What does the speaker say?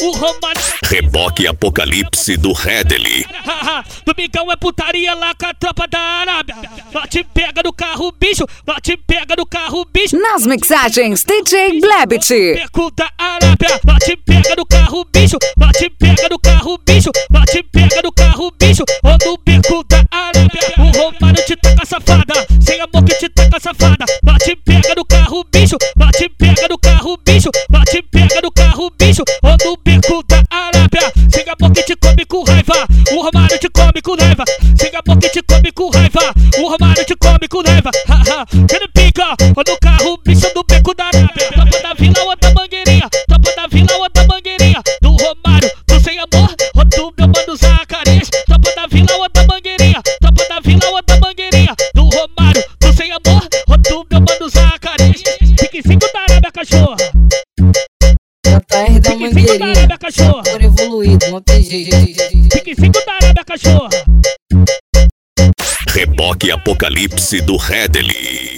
o Romário. Reboque Apocalipse do Redley. Domingão é putaria lá com a tropa da Arábia. Nós te pega no carro, bicho. Nós te pega no carro, bicho. Nas mixagens, DJ Blebit. Beco da Arábia. Nós te pega no carro, bicho. Nós te pega no carro, bicho. Nós te pega no carro, bicho. Ou no beco da Arábia. O Romário te taca safada. Sem amor que te taca safada. Nós te pega no carro, bicho. Nós te pega no carro, bicho. Nós te pega no carro, bicho. Ou no beco da Arábia. Sem amor que te come com raiva. O Romário te come com raiva. Sem amor que te come com raiva. O Romário te come com raiva. Ele pica. Ou no carro, bicho do beco da Arábia. Tropa da vila ou da mangueirinha. Tropa da vila ou da mangueirinha. Do Romário, do sem amor. Ou do meu mano Zacarias. Tropa da vila ou da mangueirinha. Tropa da vila ou da mangueirinha. Do Romário, do sem amor. Ou do meu mano Zacarias. Fique 5 da Arábia, cachorra. JR da Mangueirinha, por evoluído, não tem jeito. Fique 5 da Arábia, cachorra. Reboque Apocalipse do Redley.